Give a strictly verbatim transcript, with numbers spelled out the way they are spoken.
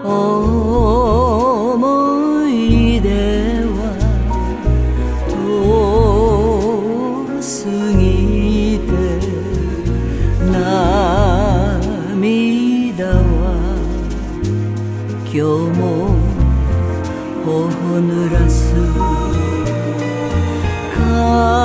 思い出は遠すぎて涙は今日も頬濡らす